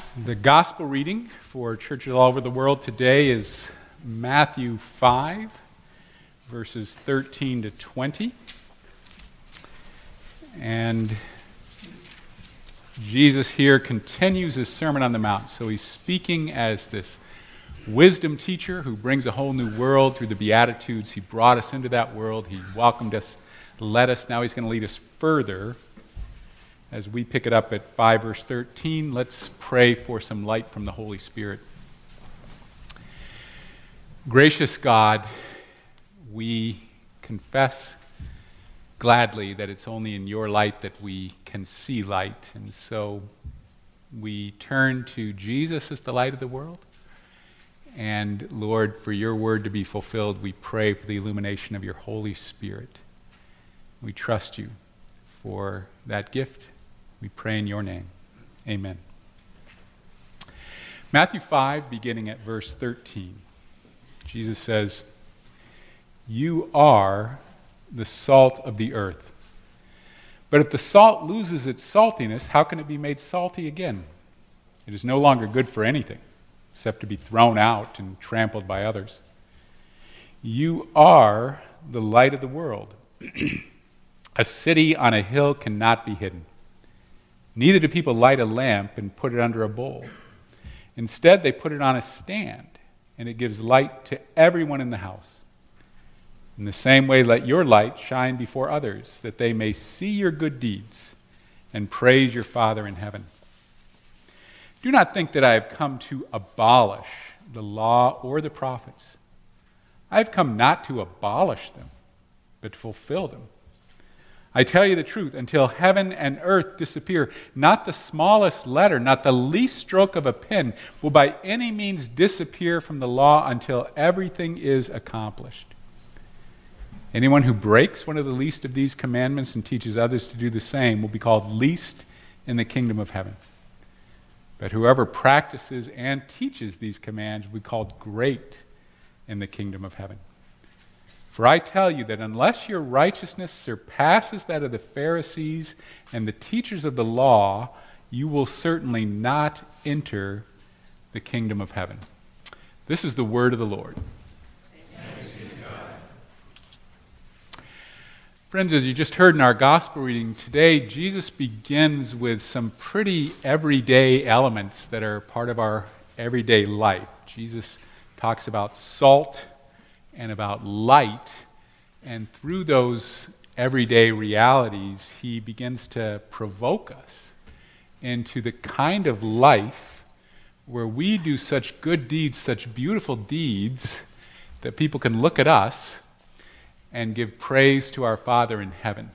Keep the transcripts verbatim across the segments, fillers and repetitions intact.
The gospel reading for churches all over the world today is Matthew five, verses thirteen to twenty. And Jesus here continues his Sermon on the Mount. So he's speaking as this wisdom teacher who brings a whole new world through the Beatitudes. He brought us into that world. He welcomed us, led us. Now he's going to lead us further. As we pick it up at five verse thirteen, let's pray for some light from the Holy Spirit. Gracious God, we confess gladly that it's only in your light that we can see light. And so we turn to Jesus as the light of the world. And Lord, for your word to be fulfilled, we pray for the illumination of your Holy Spirit. We trust you for that gift. We pray in your name. Amen. Matthew five, beginning at verse thirteen. Jesus says, "You are the salt of the earth. But if the salt loses its saltiness, how can it be made salty again? It is no longer good for anything, except to be thrown out and trampled by others. You are the light of the world. A city on a hill cannot be hidden. Neither do people light a lamp and put it under a bowl. Instead, they put it on a stand, and it gives light to everyone in the house. In the same way, let your light shine before others, that they may see your good deeds and praise your Father in heaven. Do not think that I have come to abolish the law or the prophets. I have come not to abolish them, but to fulfill them. I tell you the truth, until heaven and earth disappear, not the smallest letter, not the least stroke of a pen will by any means disappear from the law until everything is accomplished. Anyone who breaks one of the least of these commandments and teaches others to do the same will be called least in the kingdom of heaven. But whoever practices and teaches these commands will be called great in the kingdom of heaven. For I tell you that unless your righteousness surpasses that of the Pharisees and the teachers of the law, you will certainly not enter the kingdom of heaven." This is the word of the Lord. Thanks be to God. Friends, as you just heard in our gospel reading today, Jesus begins with some pretty everyday elements that are part of our everyday life. Jesus talks about salt and about light, and through those everyday realities, he begins to provoke us into the kind of life where we do such good deeds, such beautiful deeds, that people can look at us and give praise to our Father in heaven.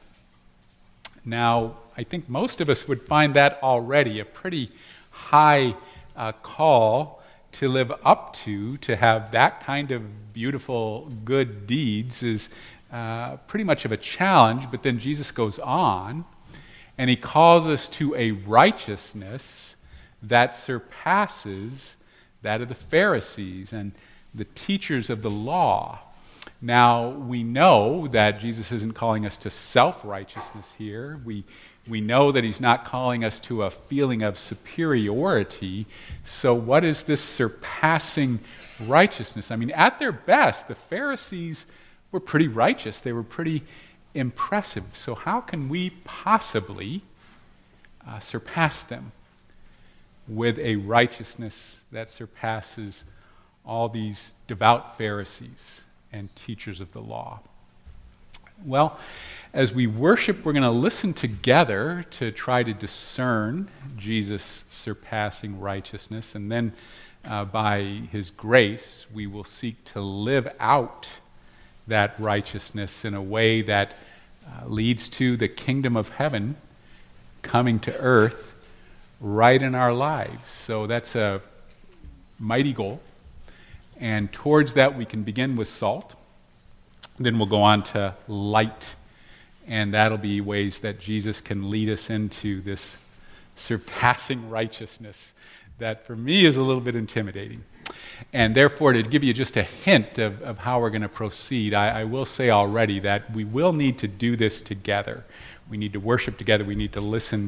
Now, I think most of us would find that already a pretty high uh, call to live up to, to have that kind of beautiful good deeds is uh, pretty much of a challenge. But then Jesus goes on and he calls us to a righteousness that surpasses that of the Pharisees and the teachers of the law. Now, we know that Jesus isn't calling us to self-righteousness here. We We know that he's not calling us to a feeling of superiority. So what is this surpassing righteousness? I mean, at their best, the Pharisees were pretty righteous. They were pretty impressive. So how can we possibly uh, surpass them with a righteousness that surpasses all these devout Pharisees and teachers of the law? Well, as we worship, we're going to listen together to try to discern Jesus' surpassing righteousness, and then uh, by his grace, we will seek to live out that righteousness in a way that uh, leads to the kingdom of heaven coming to earth right in our lives. So that's a mighty goal, and towards that we can begin with salt. Then we'll go on to light, and that'll be ways that Jesus can lead us into this surpassing righteousness that for me is a little bit intimidating. And therefore, to give you just a hint of, of how we're going to proceed, I, I will say already that we will need to do this together. We need to worship together. We need to listen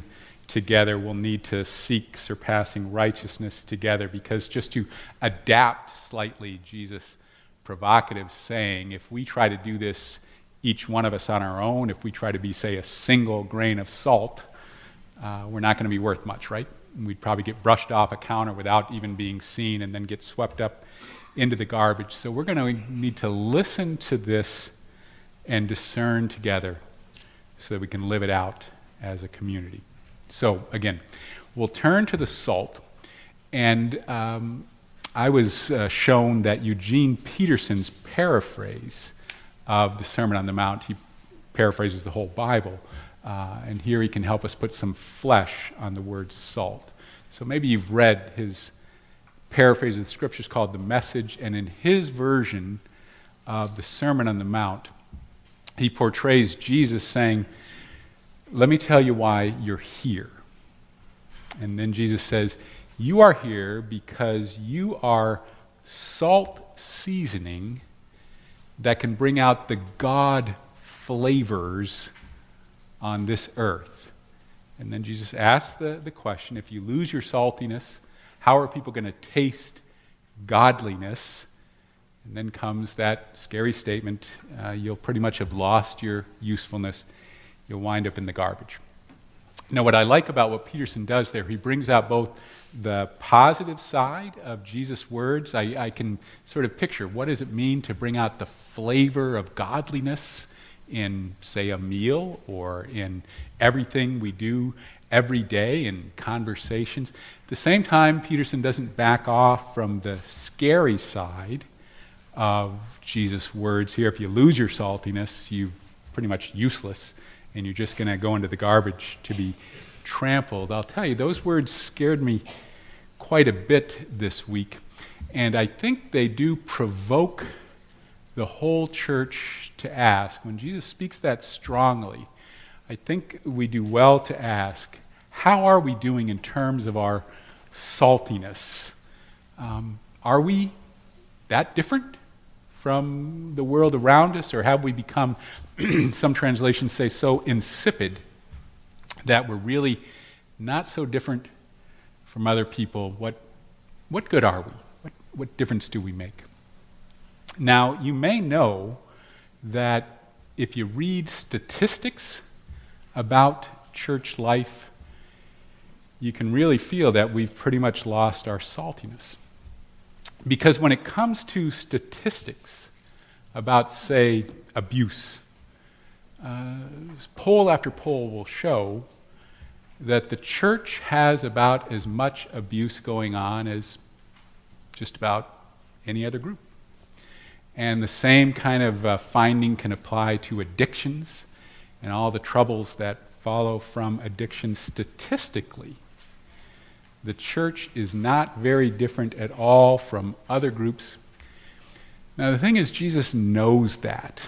together, we'll need to seek surpassing righteousness together, because just to adapt slightly Jesus' provocative saying, if we try to do this, each one of us on our own, if we try to be, say, a single grain of salt, uh, we're not going to be worth much, right? We'd probably get brushed off a counter without even being seen and then get swept up into the garbage. So we're going to need to listen to this and discern together so that we can live it out as a community. So again, we'll turn to the salt, and um, I was uh, shown that Eugene Peterson's paraphrase of the Sermon on the Mount, he paraphrases the whole Bible, uh, and here he can help us put some flesh on the word salt. So maybe you've read his paraphrase of the scriptures called The Message, and in his version of the Sermon on the Mount, he portrays Jesus saying, "Let me tell you why you're here." And then Jesus says, "You are here because you are salt seasoning that can bring out the God flavors on this earth." And then Jesus asks the, the question, if you lose your saltiness, how are people going to taste godliness? And then comes that scary statement, uh, you'll pretty much have lost your usefulness. You'll wind up in the garbage. Now, what I like about what Peterson does there, he brings out both the positive side of Jesus' words. I, I can sort of picture, what does it mean to bring out the flavor of godliness in, say, a meal or in everything we do every day in conversations? At the same time, Peterson doesn't back off from the scary side of Jesus' words here. If you lose your saltiness, you're pretty much useless, and you're just going to go into the garbage to be trampled. I'll tell you, those words scared me quite a bit this week, and I think they do provoke the whole church to ask. When Jesus speaks that strongly, I think we do well to ask, how are we doing in terms of our saltiness? Um, are we that different from the world around us, or have we become, some translations say, so insipid that we're really not so different from other people? What, what good are we? What, what difference do we make? Now, you may know that if you read statistics about church life, you can really feel that we've pretty much lost our saltiness. Because when it comes to statistics about, say, abuse, uh, poll after poll will show that the church has about as much abuse going on as just about any other group. And the same kind of uh, finding can apply to addictions and all the troubles that follow from addiction. Statistically, the church is not very different at all from other groups. Now, the thing is, Jesus knows that.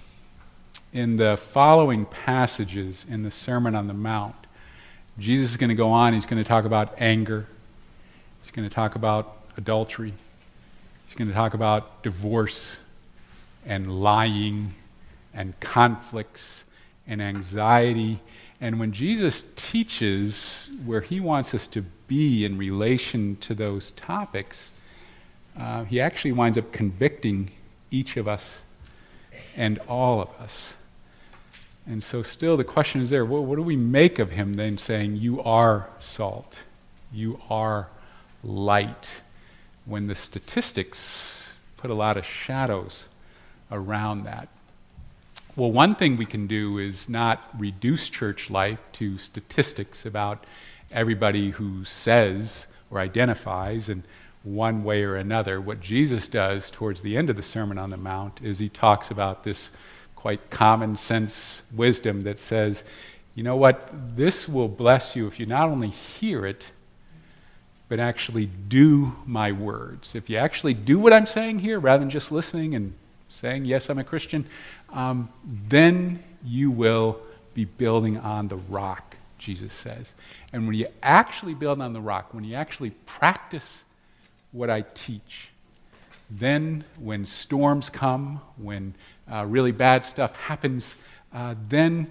In the following passages in the Sermon on the Mount, Jesus is going to go on, he's going to talk about anger, he's going to talk about adultery, he's going to talk about divorce and lying and conflicts and anxiety. And when Jesus teaches where he wants us to be in relation to those topics, uh, he actually winds up convicting each of us and all of us. And so still the question is there, well, what do we make of him then saying, you are salt, you are light, when the statistics put a lot of shadows around that? Well, one thing we can do is not reduce church life to statistics about everybody who says or identifies in one way or another. What Jesus does towards the end of the Sermon on the Mount is he talks about this quite common sense wisdom that says, you know what, this will bless you if you not only hear it, but actually do my words. If you actually do what I'm saying here, rather than just listening and saying, yes, I'm a Christian, um, then you will be building on the rock, Jesus says. And when you actually build on the rock, when you actually practice what I teach, then when storms come, when uh, really bad stuff happens, uh, then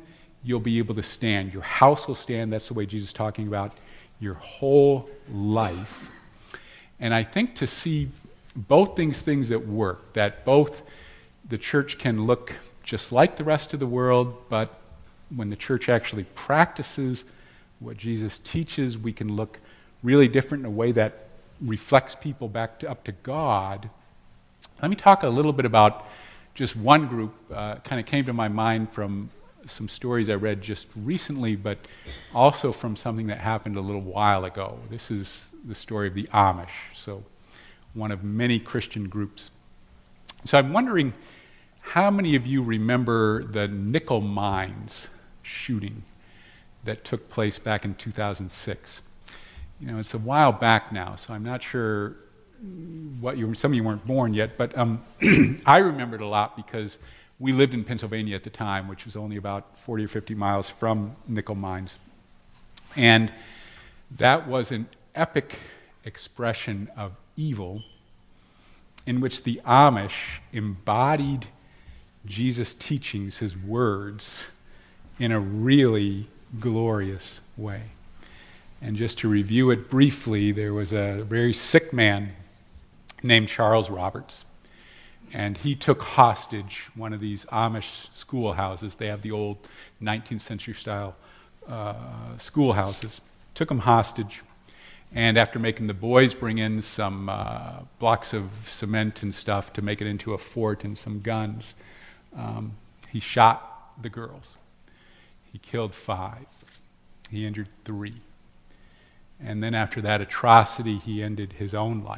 you'll be able to stand. Your house will stand. That's the way Jesus is talking about your whole life. And I think to see both things, things that work, that both the church can look just like the rest of the world, but when the church actually practices what Jesus teaches, we can look really different in a way that reflects people back to, up to God. Let me talk a little bit about just one group. Uh, kind of came to my mind from some stories I read just recently, but also from something that happened a little while ago. This is the story of the Amish, so one of many Christian groups. So I'm wondering how many of you remember the nickel mines shooting that took place back in two thousand six? You know, it's a while back now, so I'm not sure what you, some of you weren't born yet, but um, I remember it a lot because we lived in Pennsylvania at the time, which was only about forty or fifty miles from nickel mines. And that was an epic expression of evil in which the Amish embodied Jesus' teachings, his words, in a really glorious way. And just to review it briefly, there was a very sick man named Charles Roberts, and he took hostage one of these Amish schoolhouses. They have the old nineteenth century style uh, schoolhouses. Took them hostage, and after making the boys bring in some uh, blocks of cement and stuff to make it into a fort and some guns, um, he shot the girls. He killed five. He injured three. And then after that atrocity, he ended his own life.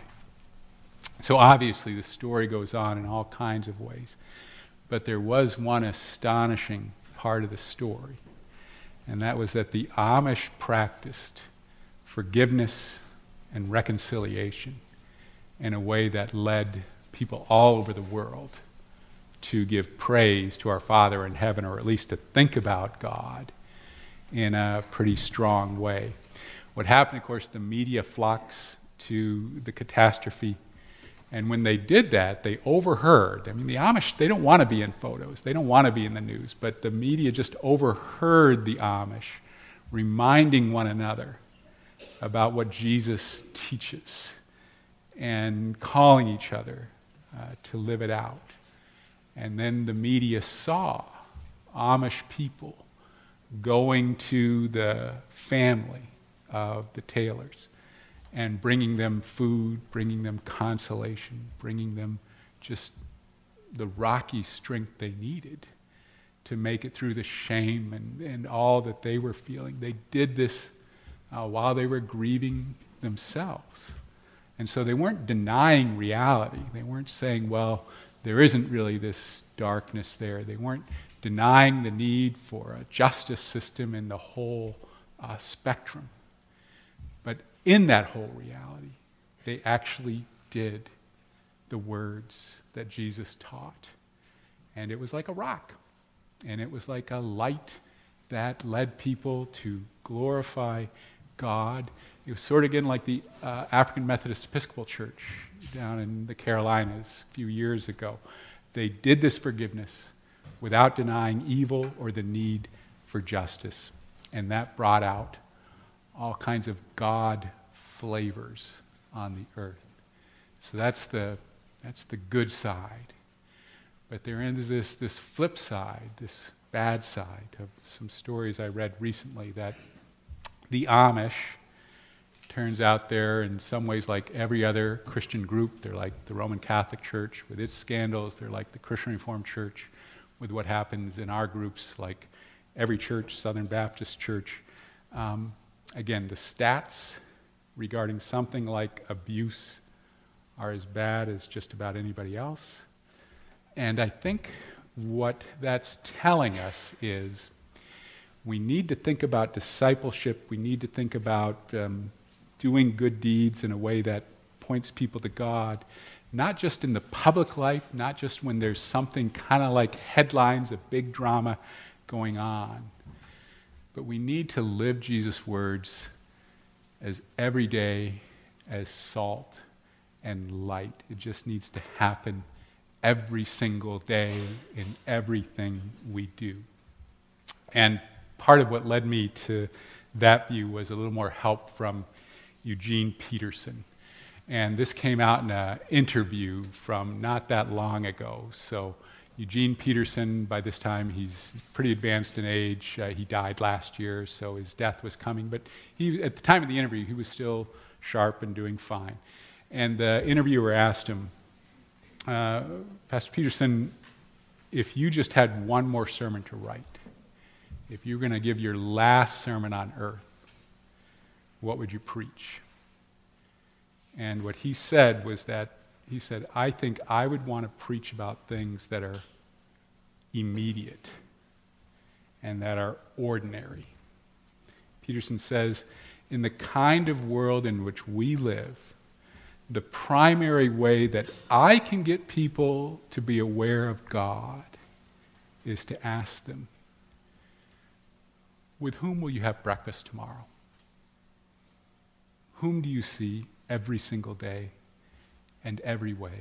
So obviously the story goes on in all kinds of ways. But there was one astonishing part of the story, and that was that the Amish practiced forgiveness and reconciliation in a way that led people all over the world to give praise to our Father in heaven, or at least to think about God in a pretty strong way. What happened, of course, the media flocks to the catastrophe, and when they did that, they overheard. I mean, the Amish, they don't want to be in photos. They don't want to be in the news, but the media just overheard the Amish reminding one another about what Jesus teaches and calling each other uh, to live it out. And then the media saw Amish people going to the family of the Taylors and bringing them food, bringing them consolation, bringing them just the rocky strength they needed to make it through the shame and, and all that they were feeling. They did this uh, while they were grieving themselves. And so they weren't denying reality. They weren't saying, well, there isn't really this darkness there. They weren't denying the need for a justice system in the whole uh, spectrum. But in that whole reality, they actually did the words that Jesus taught. And it was like a rock. And it was like a light that led people to glorify God. It was sort of again like the uh, African Methodist Episcopal Church down in the Carolinas a few years ago. They did this forgiveness without denying evil or the need for justice. And that brought out all kinds of God flavors on the earth. So that's the that's the good side. But there is this this flip side, this bad side of some stories I read recently that the Amish, turns out they're in some ways like every other Christian group. They're like the Roman Catholic Church with its scandals. They're like the Christian Reformed Church with what happens in our groups, like every church, Southern Baptist Church. Um, again, the stats regarding something like abuse are as bad as just about anybody else. And I think what that's telling us is we need to think about discipleship. We need to think about um, doing good deeds in a way that points people to God, not just in the public life, not just when there's something kind of like headlines, a big drama going on, but we need to live Jesus' words as everyday as salt and light. It just needs to happen every single day in everything we do. And part of what led me to that view was a little more help from Eugene Peterson. And this came out in an interview from not that long ago. So Eugene Peterson, by this time, he's pretty advanced in age. Uh, he died last year, so his death was coming. But he, at the time of the interview, he was still sharp and doing fine. And the interviewer asked him, uh, Pastor Peterson, if you just had one more sermon to write, if you were going to give your last sermon on earth, what would you preach? And what he said was that, he said, I think I would want to preach about things that are immediate and that are ordinary. Peterson says, in the kind of world in which we live, the primary way that I can get people to be aware of God is to ask them, with whom will you have breakfast tomorrow? Whom do you see every single day and every way?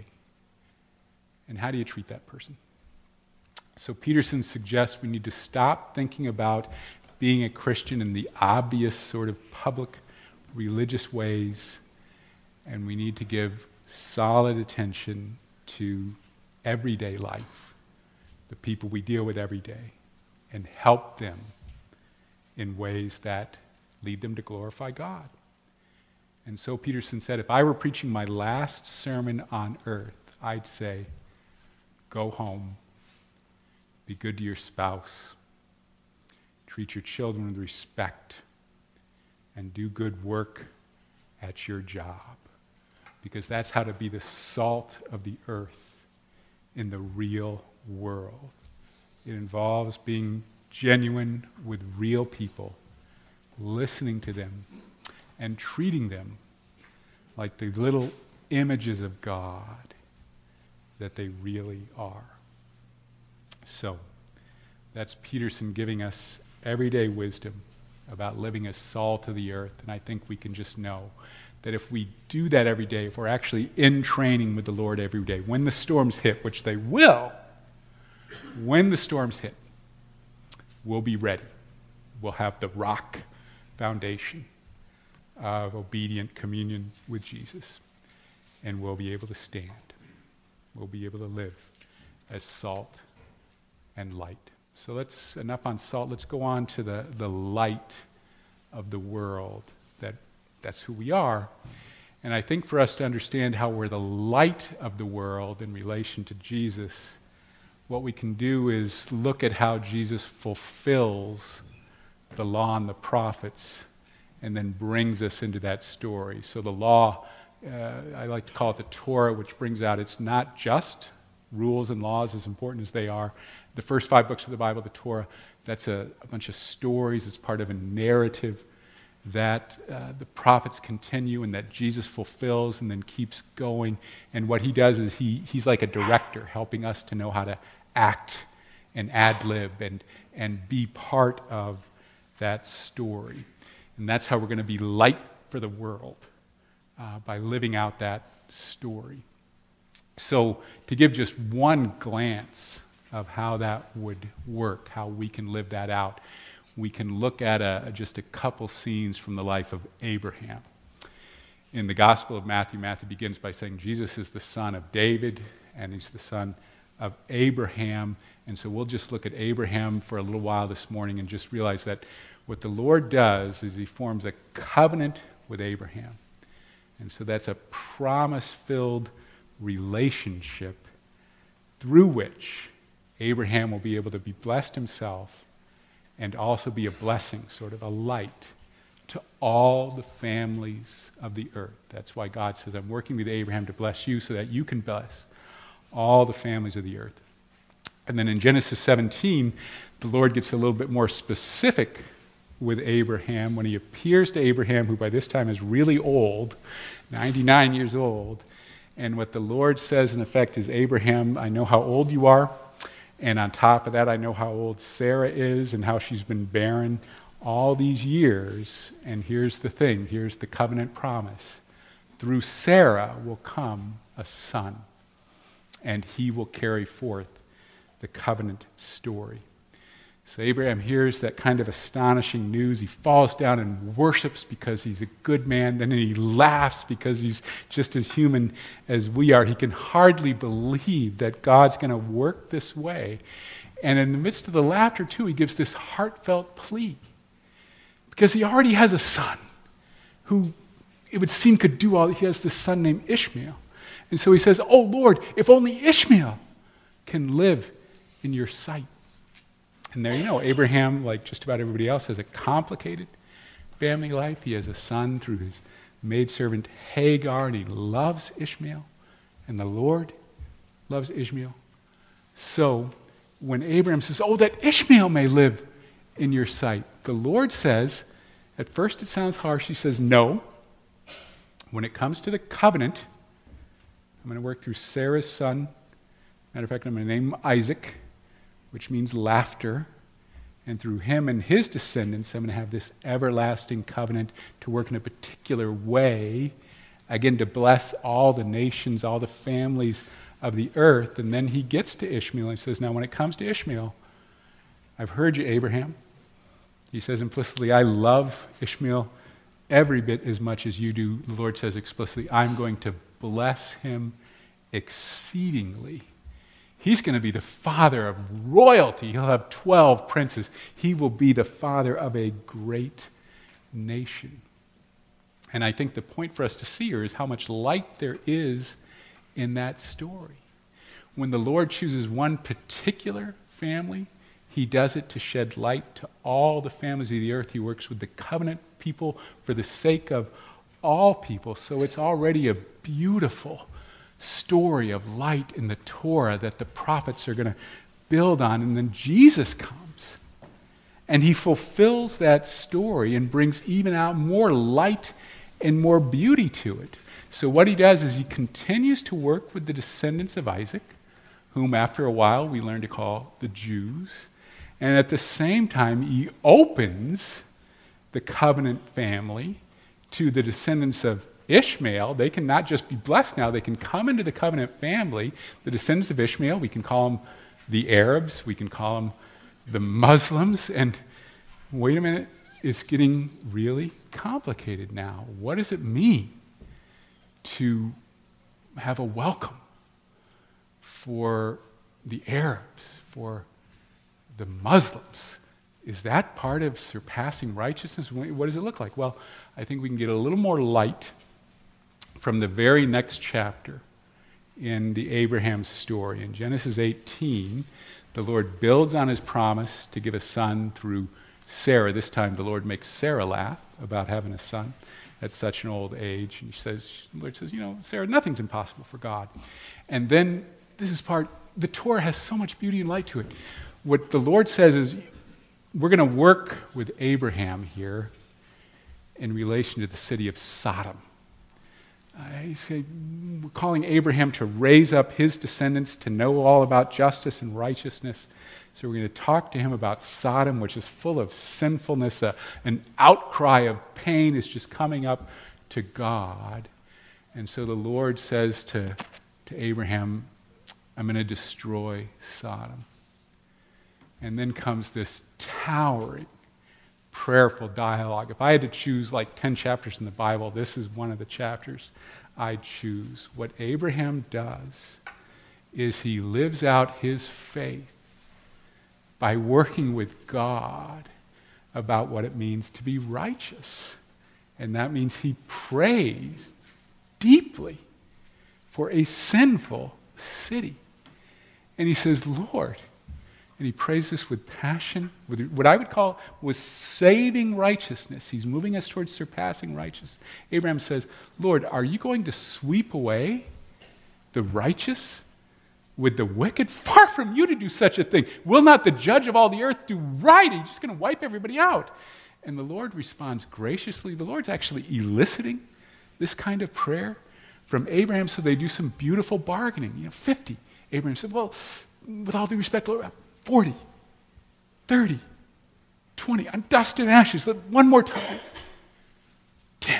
And how do you treat that person? So Peterson suggests we need to stop thinking about being a Christian in the obvious sort of public religious ways, and we need to give solid attention to everyday life, the people we deal with every day, and help them in ways that lead them to glorify God. And so Peterson said, if I were preaching my last sermon on earth, I'd say, go home, be good to your spouse, treat your children with respect, and do good work at your job. Because that's how to be the salt of the earth in the real world. It involves being genuine with real people, listening to them, and treating them like the little images of God that they really are. So, that's Peterson giving us everyday wisdom about living as salt of the earth, and I think we can just know that if we do that every day, if we're actually in training with the Lord every day, when the storms hit, which they will, when the storms hit, we'll be ready. We'll have the rock foundation of obedient communion with Jesus, and we'll be able to stand. We'll be able to live as salt and light. So let's, enough on salt, let's go on to the, the light of the world. That, that's who we are. And I think for us to understand how we're the light of the world in relation to Jesus, what we can do is look at how Jesus fulfills the law and the prophets and then brings us into that story. So the law, uh, I like to call it the Torah, which brings out it's not just rules and laws, as important as they are. The first five books of the Bible, the Torah, that's a, a bunch of stories. It's part of a narrative that uh, the prophets continue and that Jesus fulfills and then keeps going. And what he does is he, he's like a director, helping us to know how to act and ad-lib and, and be part of that story. And that's how we're going to be light for the world, uh, by living out that story. So to give just one glance of how that would work, how we can live that out, we can look at a, just a couple scenes from the life of Abraham. In the Gospel of Matthew, Matthew begins by saying Jesus is the son of David, and he's the son of Abraham. And so we'll just look at Abraham for a little while this morning and just realize that what the Lord does is he forms a covenant with Abraham. And so that's a promise-filled relationship through which Abraham will be able to be blessed himself and also be a blessing, sort of a light, to all the families of the earth. That's why God says, I'm working with Abraham to bless you so that you can bless all the families of the earth. And then in Genesis seventeen, the Lord gets a little bit more specific with Abraham when he appears to Abraham, who by this time is really old, ninety-nine years old. And what the Lord says, in effect, is, Abraham, I know how old you are. And on top of that, I know how old Sarah is and how she's been barren all these years. And here's the thing, here's the covenant promise. Through Sarah will come a son, and he will carry forth the covenant story. So Abraham hears that kind of astonishing news. He falls down and worships because he's a good man. Then he laughs because he's just as human as we are. He can hardly believe that God's going to work this way. And in the midst of the laughter, too, he gives this heartfelt plea. Because he already has a son who, it would seem, could do all. He has this son named Ishmael. And so he says, "Oh Lord, if only Ishmael can live in your sight." And there you know, Abraham, like just about everybody else, has a complicated family life. He has a son through his maidservant Hagar, and he loves Ishmael, and the Lord loves Ishmael. So when Abraham says, "Oh, that Ishmael may live in your sight," the Lord says, at first it sounds harsh, he says, "No. When it comes to the covenant, I'm going to work through Sarah's son. Matter of fact, I'm going to name him Isaac, which means laughter. And through him and his descendants, I'm going to have this everlasting covenant to work in a particular way, again, to bless all the nations, all the families of the earth." And then he gets to Ishmael and he says, "Now, when it comes to Ishmael, I've heard you, Abraham." He says implicitly, "I love Ishmael every bit as much as you do." The Lord says explicitly, "I'm going to bless him exceedingly." He's going to be the father of royalty. He'll have twelve princes. He will be the father of a great nation. And I think the point for us to see here is how much light there is in that story. When the Lord chooses one particular family, he does it to shed light to all the families of the earth. He works with the covenant people for the sake of all people. So it's already a beautiful story of light in the Torah that the prophets are going to build on. And then Jesus comes and he fulfills that story and brings even out more light and more beauty to it. So what he does is he continues to work with the descendants of Isaac, whom after a while we learn to call the Jews. And at the same time, he opens the covenant family to the descendants of Ishmael. They can not just be blessed now, they can come into the covenant family. The descendants of Ishmael, we can call them the Arabs, we can call them the Muslims. And wait a minute, it's getting really complicated now. What does it mean to have a welcome for the Arabs, for the Muslims? Is that part of surpassing righteousness? What does it look like? Well, I think we can get a little more light from the very next chapter in the Abraham story. In Genesis eighteen, the Lord builds on his promise to give a son through Sarah. This time the Lord makes Sarah laugh about having a son at such an old age. And he says, the Lord says, you know, Sarah, nothing's impossible for God. And then this is part, the Torah has so much beauty and light to it. What the Lord says is, we're going to work with Abraham here in relation to the city of Sodom. Uh, he's we're calling Abraham to raise up his descendants to know all about justice and righteousness. So we're going to talk to him about Sodom, which is full of sinfulness. Uh, an outcry of pain is just coming up to God. And so the Lord says to, to Abraham, I'm going to destroy Sodom. And then comes this towering, prayerful dialogue. If I had to choose like ten chapters in the Bible, this is one of the chapters I'd choose. What Abraham does is he lives out his faith by working with God about what it means to be righteous. And that means he prays deeply for a sinful city. And he says, Lord, and he prays this with passion, with what I would call was saving righteousness. He's moving us towards surpassing righteousness. Abraham says, Lord, are you going to sweep away the righteous with the wicked? Far from you to do such a thing. Will not the judge of all the earth do right? He's just going to wipe everybody out. And the Lord responds graciously. The Lord's actually eliciting this kind of prayer from Abraham, so they do some beautiful bargaining. You know, fifty. Abraham said, well, with all due respect, Lord, forty, thirty, twenty, I'm dust and ashes. One more time. ten.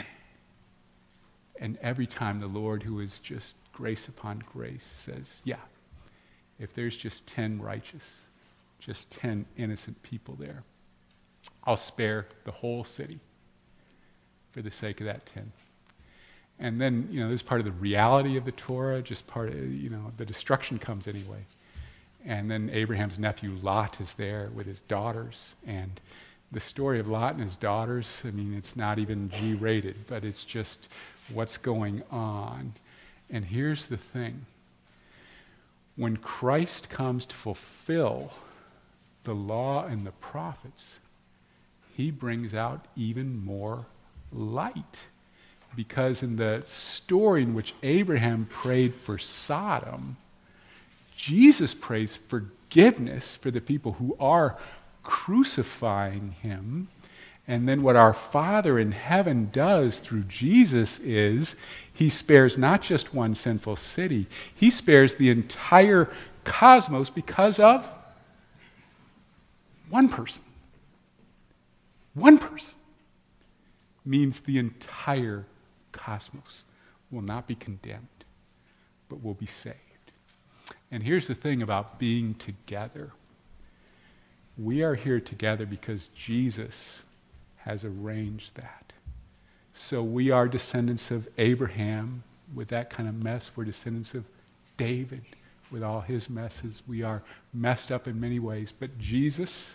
And every time the Lord, who is just grace upon grace, says, yeah, if there's just ten righteous, just ten innocent people there. I'll spare the whole city for the sake of that ten. And then, you know, this is part of the reality of the Torah, just part of, you know, the destruction comes anyway. And then Abraham's nephew Lot is there with his daughters. And the story of Lot and his daughters, I mean, it's not even G-rated, but it's just what's going on. And here's the thing. When Christ comes to fulfill the law and the prophets, he brings out even more light. Because in the story in which Abraham prayed for Sodom, Jesus prays forgiveness for the people who are crucifying him. And then what our Father in heaven does through Jesus is he spares not just one sinful city, he spares the entire cosmos because of one person. One person means the entire cosmos will not be condemned, but will be saved. And here's the thing about being together. We are here together because Jesus has arranged that. So we are descendants of Abraham with that kind of mess. We're descendants of David with all his messes. We are messed up in many ways, but Jesus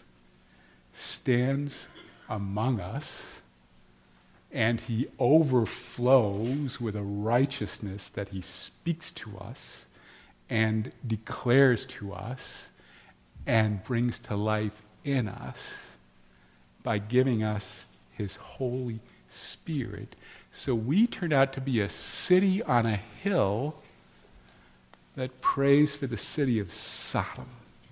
stands among us, and he overflows with a righteousness that he speaks to us and declares to us and brings to life in us by giving us his Holy Spirit. So we turn out to be a city on a hill that prays for the city of Sodom.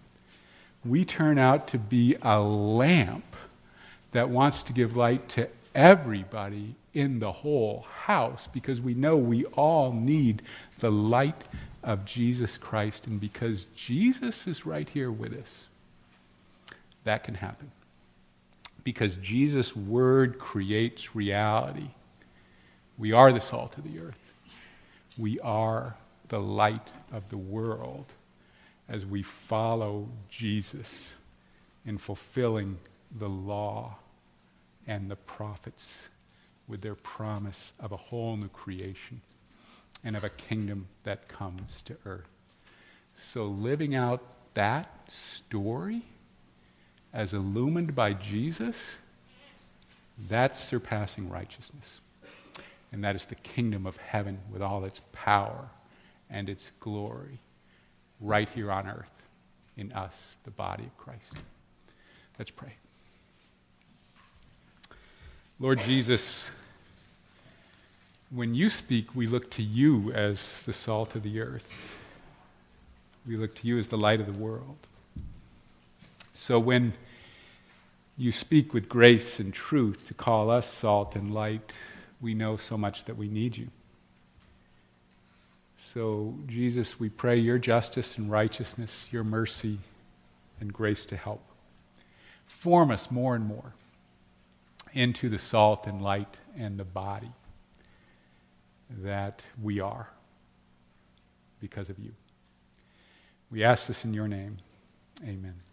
We turn out to be a lamp that wants to give light to everybody in the whole house, because we know we all need the light of Jesus Christ, and because Jesus is right here with us, that can happen. Because Jesus' word creates reality. We are the salt of the earth. We are the light of the world as we follow Jesus in fulfilling the law and the prophets with their promise of a whole new creation and of a kingdom that comes to earth. So living out that story as illumined by Jesus, that's surpassing righteousness. And that is the kingdom of heaven with all its power and its glory right here on earth in us, the body of Christ. Let's pray. Lord Jesus, when you speak, we look to you as the salt of the earth. We look to you as the light of the world. So when you speak with grace and truth to call us salt and light, we know so much that we need you. So, Jesus, we pray your justice and righteousness, your mercy and grace to help. Form us more and more into the salt and light and the body that we are because of you. We ask this in your name. Amen.